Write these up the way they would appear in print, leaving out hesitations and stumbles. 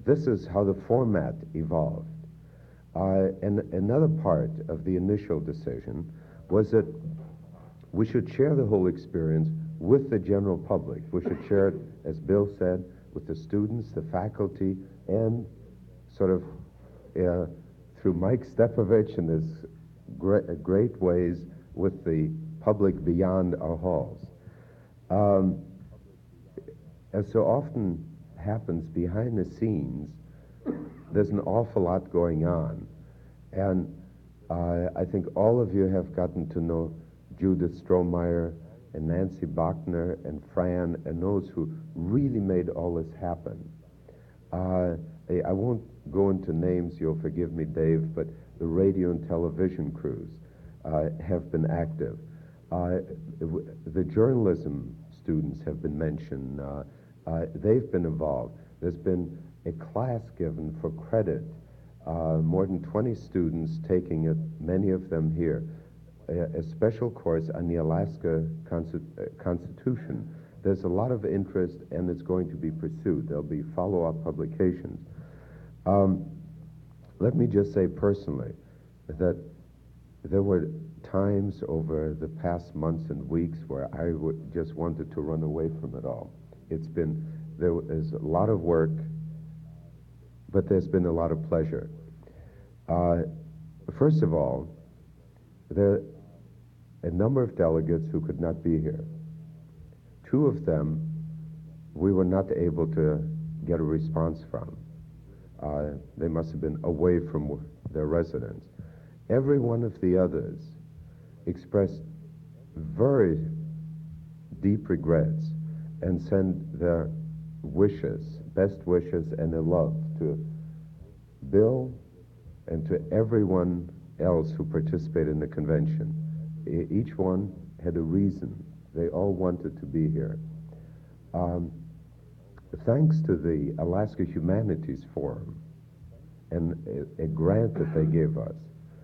this is how the format evolved. And another part of the initial decision was that we should share the whole experience with the general public. We should share it, as Bill said, with the students, the faculty, and sort of through Mike Stepovich and his great ways with the public beyond our halls. As so often happens behind the scenes, there's an awful lot going on. And I think all of you have gotten to know Judith Strohmeyer and Nancy Bachner and Fran and those who really made all this happen. I won't go into names, you'll forgive me, Dave, but the radio and television crews have been active. The journalism students have been mentioned. They've been involved. There's been a class given for credit, more than 20 students taking it, many of them here, a special course on the Alaska Constitution. There's a lot of interest, and it's going to be pursued. There'll be follow-up publications. Let me just say personally that there were times over the past months and weeks where I just wanted to run away from it all. There is a lot of work, but there's been a lot of pleasure. First of all, there are a number of delegates who could not be here. Two of them we were not able to get a response from. They must have been away from their residence. Every one of the others expressed very deep regrets and sent their wishes, best wishes, and their love to Bill and to everyone else who participated in the convention. Each one had a reason. They all wanted to be here. Thanks to the Alaska Humanities Forum and a grant that they gave us,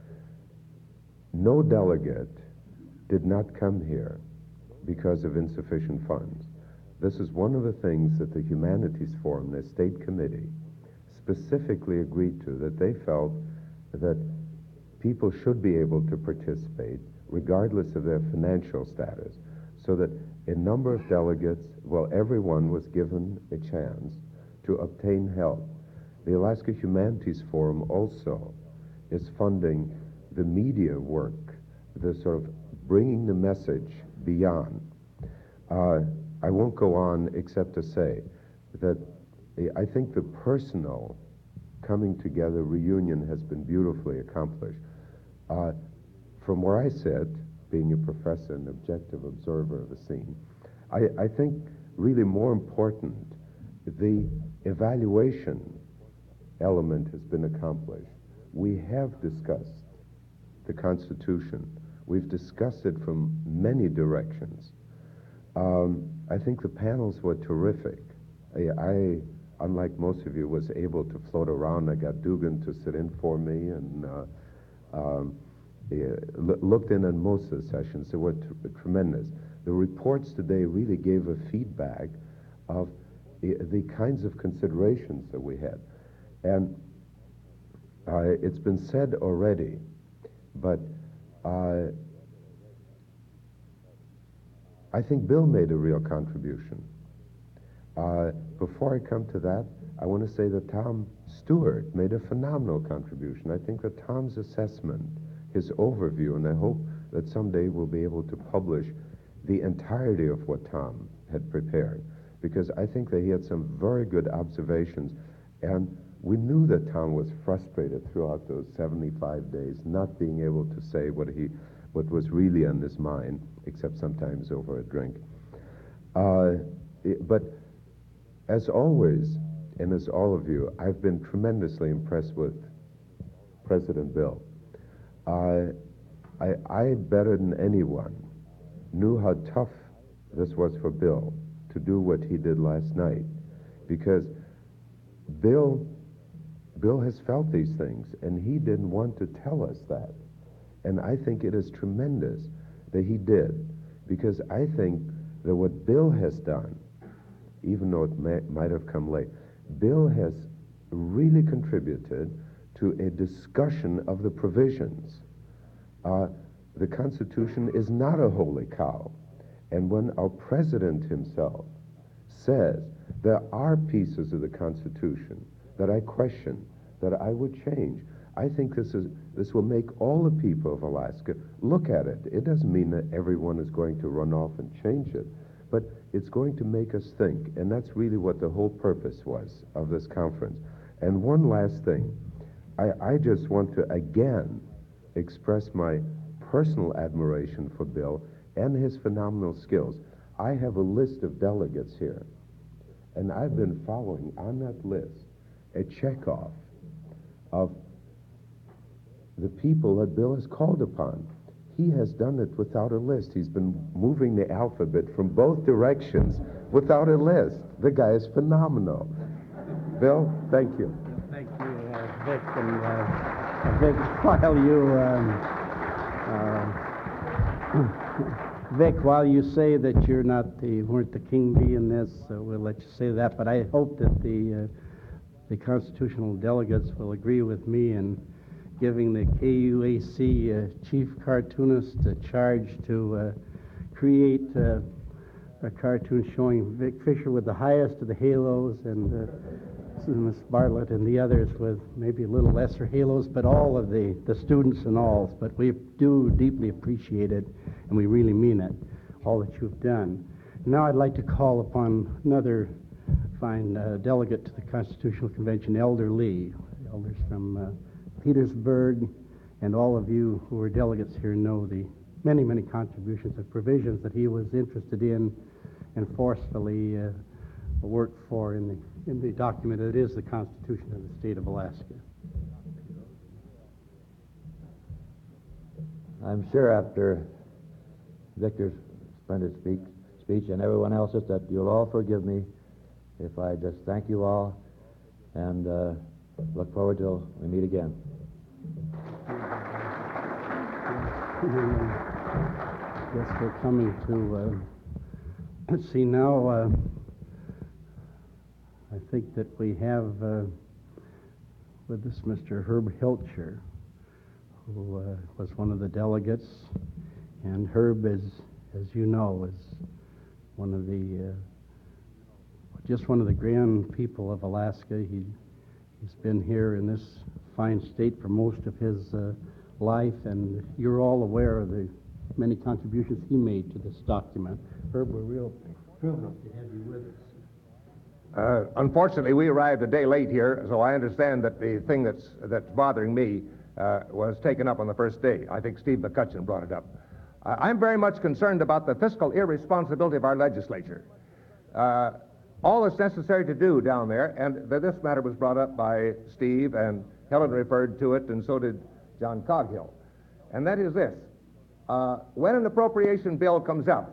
no delegate did not come here because of insufficient funds. This is one of the things that the Humanities Forum, their state committee, specifically agreed to, that they felt that people should be able to participate regardless of their financial status, so that a number of delegates, well, everyone was given a chance to obtain help. The Alaska Humanities Forum also is funding the media work, the sort of bringing the message beyond. I won't go on except to say that I think the personal coming together reunion has been beautifully accomplished. From where I sit, being a professor and objective observer of the scene, I think really more important, the evaluation element has been accomplished. We have discussed the Constitution. We've discussed it from many directions. I think the panels were terrific. I, unlike most of you, was able to float around. I got Dugan to sit in for me and looked in on most of the sessions. They were tremendous. The reports today really gave a feedback of the kinds of considerations that we had. And it's been said already, but I think Bill made a real contribution. Before I come to that, I want to say that Tom Stewart made a phenomenal contribution. I think that Tom's assessment, his overview, and I hope that someday we'll be able to publish the entirety of what Tom had prepared, because I think that he had some very good observations, and we knew that Tom was frustrated throughout those 75 days, not being able to say what was really on his mind, except sometimes over a drink. But as always, and as all of you, I've been tremendously impressed with President Bill. I better than anyone knew how tough this was for Bill to do what he did last night, because Bill has felt these things, and he didn't want to tell us that. And I think it is tremendous that he did, because I think that what Bill has done, even though it might have come late, Bill has really contributed to a discussion of the provisions. The Constitution is not a holy cow. And when our president himself says there are pieces of the Constitution that I question, that I would change, I think this will make all the people of Alaska look at it. It doesn't mean that everyone is going to run off and change it, but it's going to make us think, and that's really what the whole purpose was of this conference. And one last thing, I just want to again express my personal admiration for Bill and his phenomenal skills. I have a list of delegates here, and I've been following on that list a checkoff of the people that Bill has called upon. He has done it without a list. He's been moving the alphabet from both directions without a list. The guy is phenomenal. Bill, thank you. Thank you, Vic. And Vic, while you say that you weren't the king bee in this, we'll let you say that. But I hope that the constitutional delegates will agree with me in giving the KUAC chief cartoonist a charge to create a cartoon showing Vic Fisher with the highest of the halos and Miss Bartlett and the others with maybe a little lesser halos, but all of the students and all. But we do deeply appreciate it, and we really mean it, all that you've done. Now I'd like to call upon another fine delegate to the Constitutional Convention, Elder Lee. Elders from Petersburg, and all of you who are delegates here know the many, many contributions and provisions that he was interested in and forcefully worked for in the document that is the Constitution of the State of Alaska. I'm sure after Victor's splendid speech and everyone else's that you'll all forgive me if I just thank you all and look forward till we meet again. Yes, we're coming to, let's see now, I think that we have with us Mr. Herb Hilcher, who was one of the delegates, and Herb is, as you know, is one of the, just one of the grand people of Alaska. He's been here in this fine state for most of his life, and you're all aware of the many contributions he made to this document. Herb, we're real privileged to have you with us. Unfortunately, we arrived a day late here, so I understand that the thing that's bothering me was taken up on the first day. I think Steve McCutcheon brought it up. I'm very much concerned about the fiscal irresponsibility of our legislature. All that's necessary to do down there, and this matter was brought up by Steve, and Helen referred to it, and so did John Coghill. And that is this. When an appropriation bill comes up,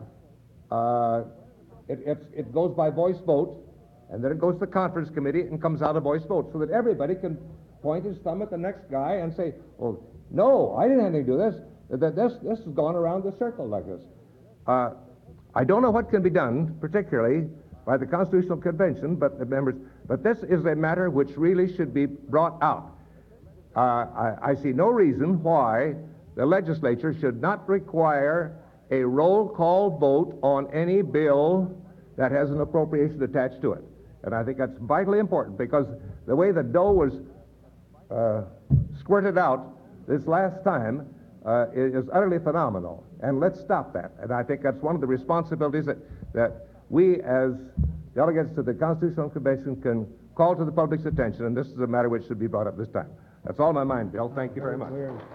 it goes by voice vote, and then it goes to the conference committee and comes out a voice vote, so that everybody can point his thumb at the next guy and say, well, no, I didn't have anything to do this. This has gone around the circle like this. I don't know what can be done, particularly by the Constitutional Convention, but the members, but this is a matter which really should be brought out. I see no reason why the legislature should not require a roll call vote on any bill that has an appropriation attached to it. And I think that's vitally important, because the way the dough was squirted out this last time is utterly phenomenal. And let's stop that. And I think that's one of the responsibilities that we as delegates to the Constitutional Convention can call to the public's attention, and this is a matter which should be brought up this time. That's all in my mind, Bill. Thank you very much.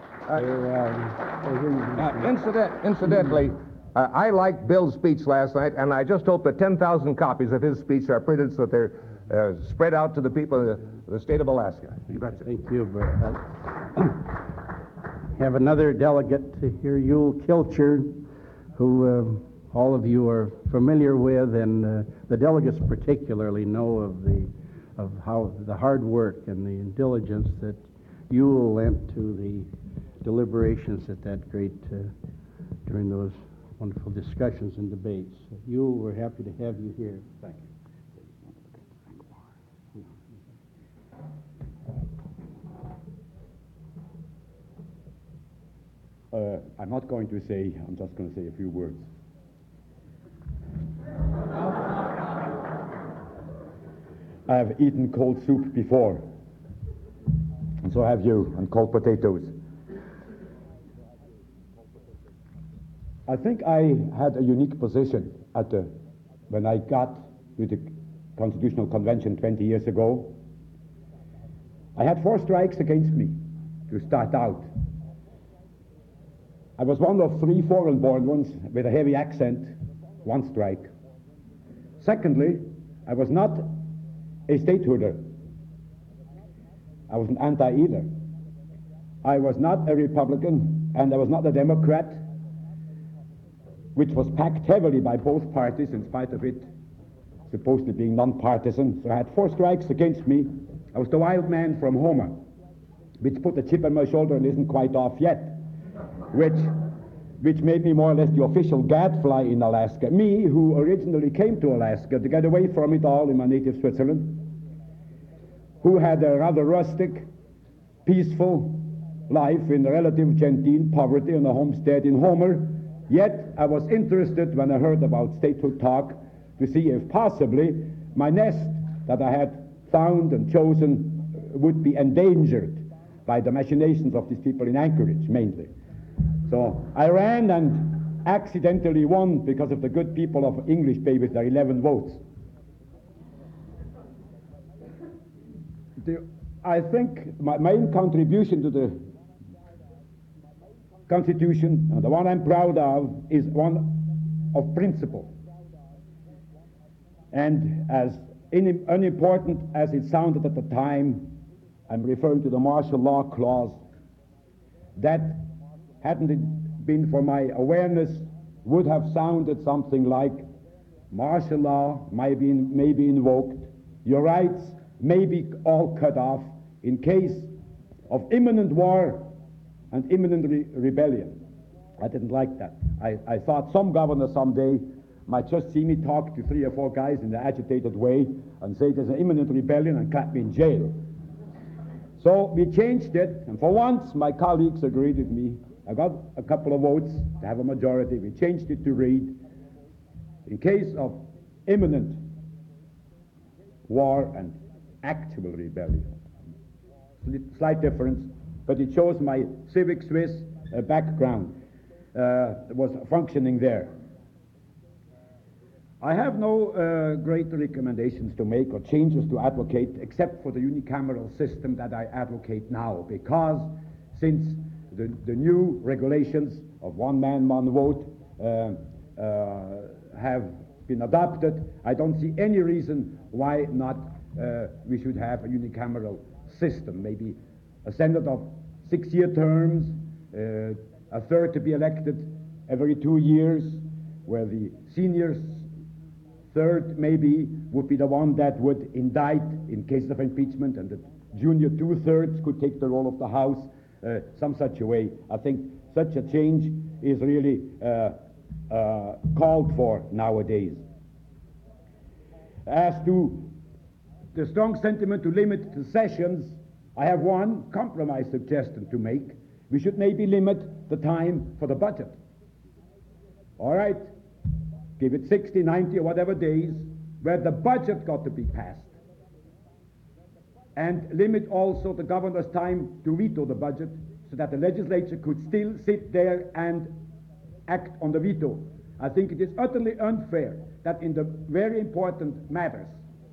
Incidentally, I liked Bill's speech last night, and I just hope that 10,000 copies of his speech are printed so that they're spread out to the people of the state of Alaska. You betcha. Thank you. Have another delegate here, Yule Kilcher, who all of you are familiar with, and the delegates particularly know of how the hard work and the diligence that Yule lent to the deliberations at that great during those wonderful discussions and debates. Yule, we're happy to have you here. Thank you. I'm not going to say, I'm just going to say a few words. I have eaten cold soup before, and so have you, and cold potatoes. I think I had a unique position when I got to the Constitutional Convention 20 years ago. I had 4 strikes against me to start out. I was one of 3 foreign-born ones with a heavy accent, 1 strike. Secondly, I was not a statehooder. I was an anti either. I was not a Republican, and I was not a Democrat, which was packed heavily by both parties in spite of it supposedly being non-partisan. So I had 4 strikes against me. I was the wild man from Homer, which put a chip on my shoulder and isn't quite off yet, which made me more or less the official gadfly in Alaska. Me, who originally came to Alaska to get away from it all in my native Switzerland, who had a rather rustic, peaceful life in relative genteel poverty on a homestead in Homer. Yet I was interested when I heard about statehood talk to see if possibly my nest that I had found and chosen would be endangered by the machinations of these people in Anchorage, mainly. So I ran and accidentally won because of the good people of English Bay with their 11 votes. I think my main contribution to the Constitution, and the one I'm proud of, is one of principle. And as unimportant as it sounded at the time, I'm referring to the martial law clause, that, hadn't it been for my awareness, would have sounded something like, martial law may be invoked, your rights may be all cut off in case of imminent war and imminent rebellion. I didn't like that. I thought some governor someday might just see me talk to 3 or 4 guys in an agitated way and say there's an imminent rebellion and clap me in jail. So we changed it, and for once my colleagues agreed with me. I got a couple of votes to have a majority. We changed it to read, in case of imminent war and actual rebellion. Slight difference, but it shows my civic Swiss background was functioning there. I have no great recommendations to make or changes to advocate except for the unicameral system that I advocate now, because since the new regulations of 1 man, 1 vote have been adopted, I don't see any reason why not we should have a unicameral system, maybe a Senate of 6-year terms, a third to be elected every 2 years, where the senior third maybe would be the one that would indict in case of impeachment, and the junior 2/3 could take the role of the House, some such a way. I think such a change is really called for nowadays. As to the strong sentiment to limit the sessions, I have one compromise suggestion to make. We should maybe limit the time for the budget. All right, give it 60, 90, or whatever days where the budget got to be passed. And limit also the governor's time to veto the budget so that the legislature could still sit there and act on the veto. I think it is utterly unfair that in the very important matters,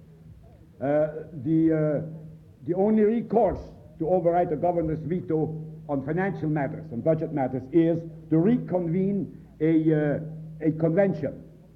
the only recourse to override the governor's veto on financial matters and budget matters is to reconvene a convention.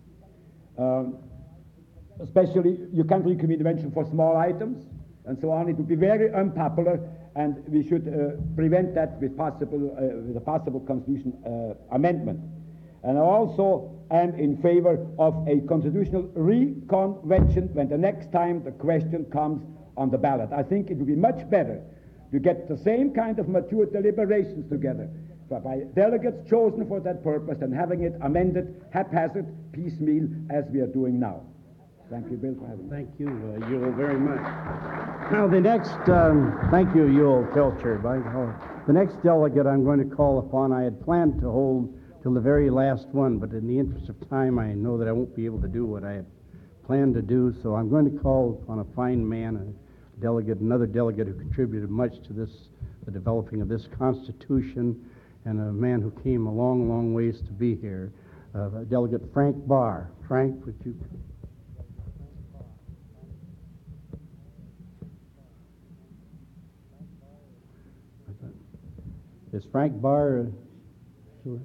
Especially, you can't reconvene a convention for small items and so on. It would be very unpopular, and we should prevent that with a possible constitution amendment. And I also am in favor of a constitutional reconvention when the next time the question comes on the ballot. I think it would be much better to get the same kind of mature deliberations together by delegates chosen for that purpose and having it amended haphazard, piecemeal, as we are doing now. Thank you, Bill, for having me. Thank you, Ewell, very much. Now, the next, thank you, Ewell Pilcher. The next delegate I'm going to call upon, I had planned to hold till the very last one, but in the interest of time, I know that I won't be able to do what I had planned to do, so I'm going to call upon a fine man, a delegate, another delegate who contributed much to this, the developing of this Constitution, and a man who came a long, long ways to be here, Delegate Frank Barr. Frank, would you... Is Frank Barr... sure.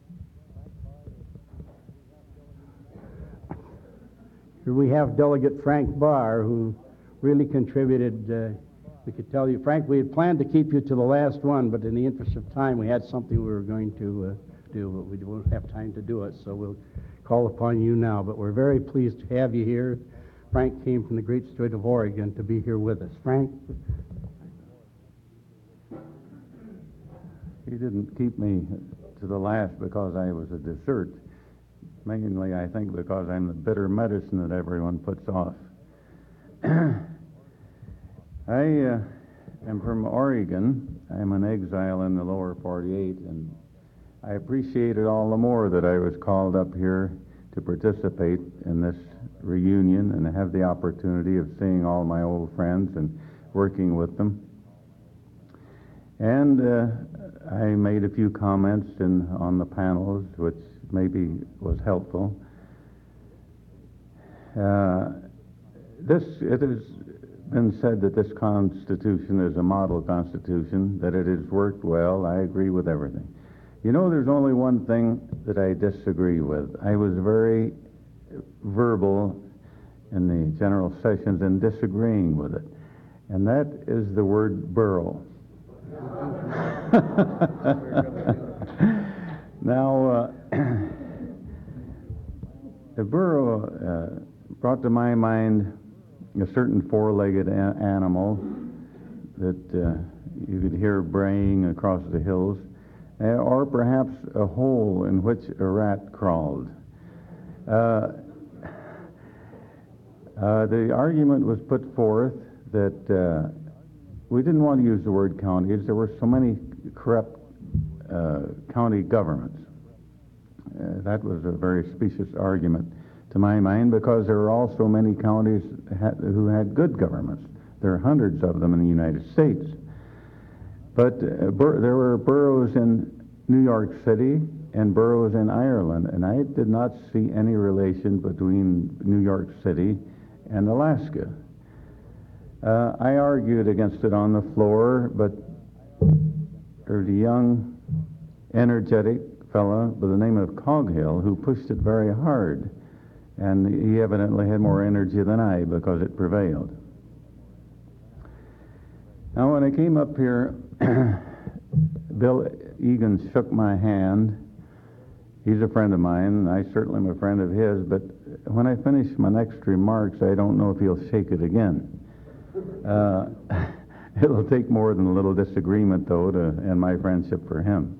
Here we have Delegate Frank Barr, who really contributed. We could tell you, Frank, we had planned to keep you to the last one, but in the interest of time, we had something we were going to do, but we won't have time to do it, so we'll call upon you now. But we're very pleased to have you here. Frank came from the great state of Oregon to be here with us. Frank? He didn't keep me to the last because I was a desert. Mainly, I think, because I'm the bitter medicine that everyone puts off. I am from Oregon. I'm an exile in the lower 48, and I appreciate it all the more that I was called up here to participate in this reunion and have the opportunity of seeing all my old friends and working with them. And I made a few comments on the panels, which maybe was helpful. It has been said that this Constitution is a model Constitution, that it has worked well. I agree with everything. You know, there's only one thing that I disagree with. I was very verbal in the general sessions in disagreeing with it, and that is the word borough. Now, the borough brought to my mind a certain four-legged animal that you could hear braying across the hills, or perhaps a hole in which a rat crawled. The argument was put forth that we didn't want to use the word counties. There were so many corrupt county governments. That was a very specious argument to my mind, because there are also many counties who had good governments. There are hundreds of them in the United States. But there were boroughs in New York City and boroughs in Ireland, and I did not see any relation between New York City and Alaska. I argued against it on the floor, but there's a young, energetic fellow by the name of Coghill who pushed it very hard, and he evidently had more energy than I, because it prevailed. Now, when I came up here, Bill Egan shook my hand. He's a friend of mine, and I certainly am a friend of his, but when I finish my next remarks, I don't know if he'll shake it again. It'll take more than a little disagreement, though, to end my friendship for him.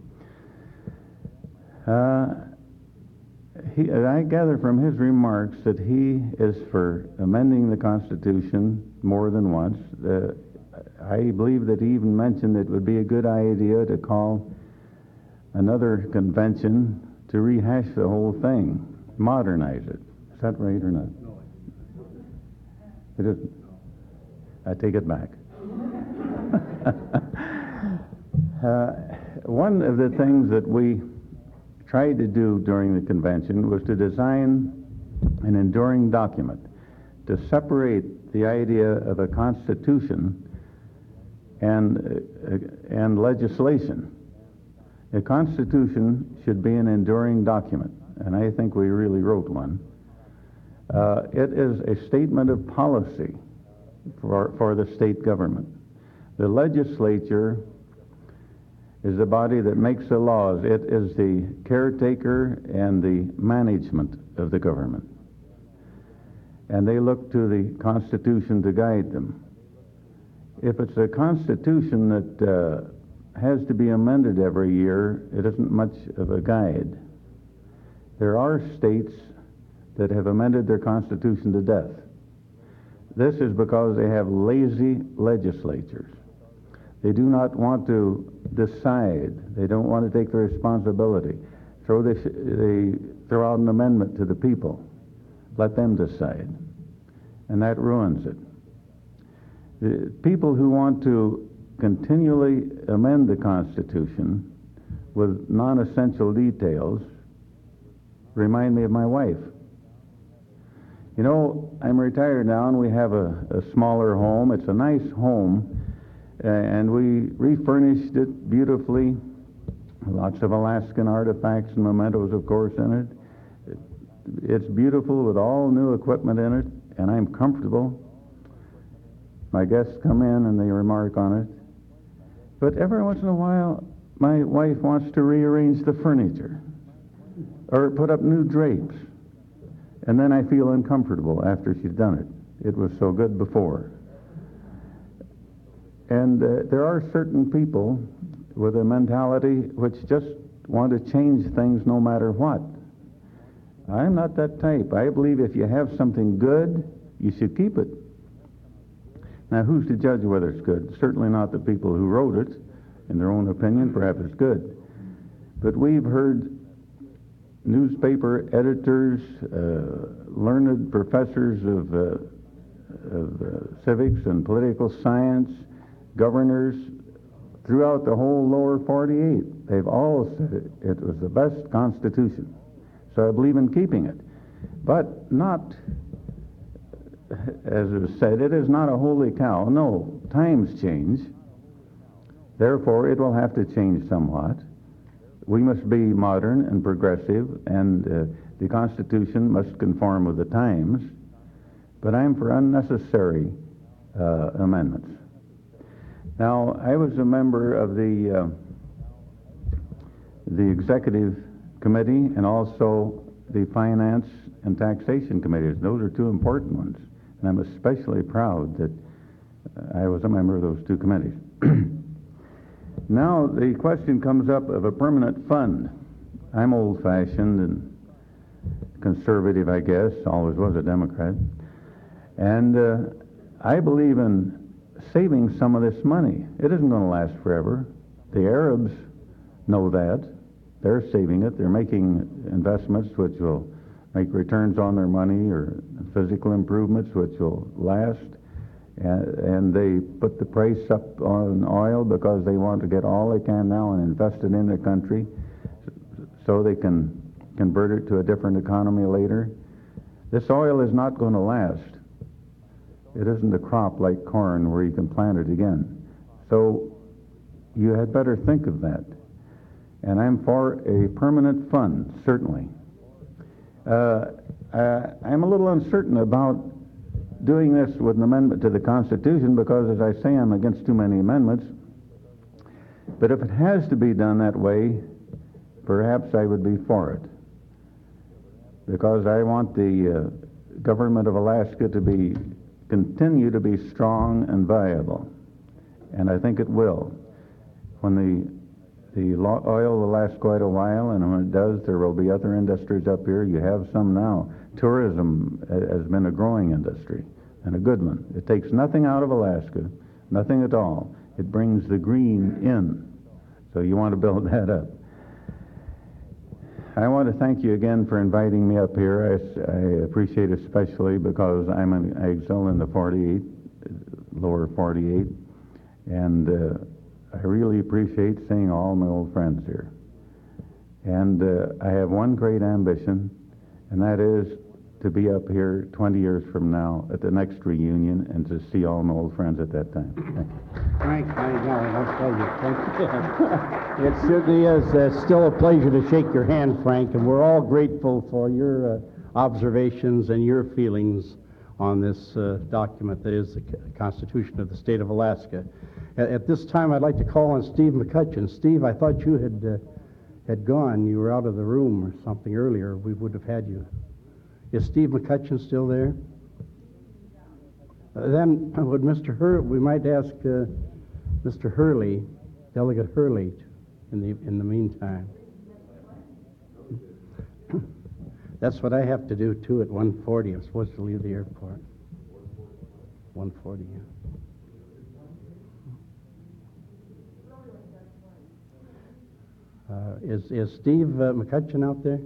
I gather from his remarks that he is for amending the Constitution more than once. I believe that he even mentioned it would be a good idea to call another convention to rehash the whole thing, modernize it. Is that right or not? No. It isn't. I take it back. One of the things that we tried to do during the convention was to design an enduring document to separate the idea of a constitution and legislation. A constitution should be an enduring document, and I think we really wrote one. It is a statement of policy for the state government. The legislature is the body that makes the laws. It is the caretaker and the management of the government. And they look to the Constitution to guide them. If it's a Constitution that has to be amended every year, it isn't much of a guide. There are states that have amended their constitution to death. This is because they have lazy legislatures. They do not want to decide. They don't want to take the responsibility. So they throw out an amendment to the people. Let them decide. And that ruins it. The people who want to continually amend the Constitution with non-essential details remind me of my wife. You know, I'm retired now, and we have a smaller home. It's a nice home, and we refurnished it beautifully. Lots of Alaskan artifacts and mementos, of course, in it. It's beautiful with all new equipment in it, and I'm comfortable. My guests come in and they remark on it. But every once in a while, my wife wants to rearrange the furniture or put up new drapes. And then I feel uncomfortable after she's done it. It was so good before. And there are certain people with a mentality which just want to change things no matter what. I'm not that type. I believe if you have something good, you should keep it. Now, who's to judge whether it's good? Certainly not the people who wrote it. In their own opinion, perhaps it's good. But we've heard newspaper editors, learned professors of civics and political science, governors throughout the whole lower 48. They've all said it was the best Constitution. So I believe in keeping it. But not, as it was said, it is not a holy cow. No, times change. Therefore, it will have to change somewhat. We must be modern and progressive, and the Constitution must conform with the times. But I'm for unnecessary amendments. Now, I was a member of the Executive Committee and also the Finance and Taxation Committees. Those are two important ones, and I'm especially proud that I was a member of those two committees. Now, the question comes up of a permanent fund. I'm old-fashioned and conservative, I guess, always was a Democrat. And I believe in saving some of this money. It isn't going to last forever. The Arabs know that. They're saving it. They're making investments which will make returns on their money, or physical improvements which will last. And they put the price up on oil because they want to get all they can now and invest it in the country so they can convert it to a different economy later. This oil is not going to last. It isn't a crop like corn where you can plant it again. So you had better think of that. And I'm for a permanent fund, certainly. I'm a little uncertain about doing this with an amendment to the Constitution because, as I say, I'm against too many amendments. But if it has to be done that way, perhaps I would be for it. Because I want the government of Alaska to continue to be strong and viable. And I think it will. When the oil will last quite a while, and when it does, there will be other industries up here. You have some now. Tourism has been a growing industry, and a good one. It takes nothing out of Alaska, nothing at all. It brings the green in. So you want to build that up. I want to thank you again for inviting me up here. I appreciate it especially because I'm an exile in the 48, lower 48, and I really appreciate seeing all my old friends here. And I have one great ambition, and that is to be up here 20 years from now at the next reunion and to see all my old friends at that time. Thank you. Frank, I'll tell you. Thank you. It certainly is still a pleasure to shake your hand, Frank, and we're all grateful for your observations and your feelings on this document that is the Constitution of the State of Alaska. At this time, I'd like to call on Steve McCutcheon. Steve, I thought you had gone. You were out of the room or something earlier. We would have had you. Is Steve McCutcheon still there? Then would we might ask Mr. Hurley, Delegate Hurley, in the meantime. That's what I have to do, too, at 1:40. I'm supposed to leave the airport. 1:40, yeah. Is Steve McCutcheon out there?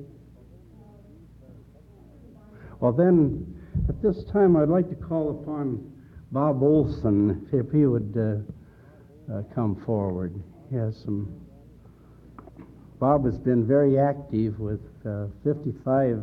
Well, then, at this time, I'd like to call upon Bob Olson, if he would come forward. He has some... Bob has been very active with 55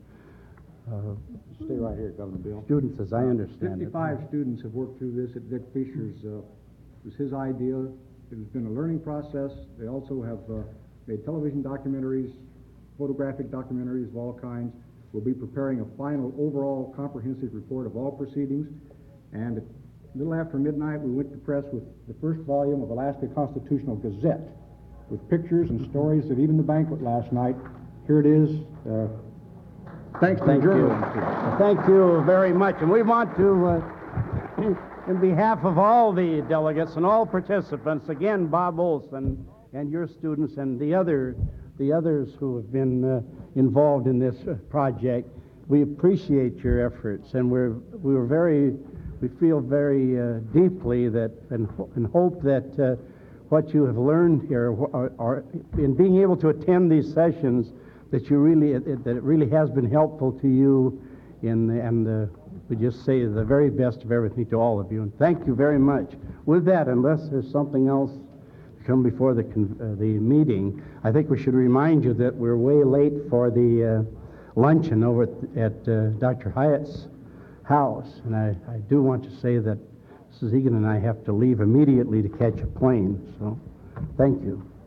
Stay right here, Governor Bill. students, as I understand it. 55 students have worked through this at Dick Fisher's. It was his idea. It has been a learning process. They also have made television documentaries, photographic documentaries of all kinds. We'll be preparing a final overall comprehensive report of all proceedings. And a little after midnight, we went to press with the first volume of Alaska Constitutional Gazette, with pictures and stories of even the banquet last night. Here it is. Thanks to the Thank you. journalists. Thank you very much. And we want to, in behalf of all the delegates and all participants, again, Bob Olson and your students and the others who have been involved in this project, we appreciate your efforts, and we feel very deeply that and hope that what you have learned here, or in being able to attend these sessions, that it really has been helpful to you, and we just say the very best of everything to all of you, and thank you very much. With that, unless there's something else to come before the meeting, I think we should remind you that we're way late for the luncheon over at Dr. Hyatt's house, and I do want to say that Mrs. Egan and I have to leave immediately to catch a plane, so thank you.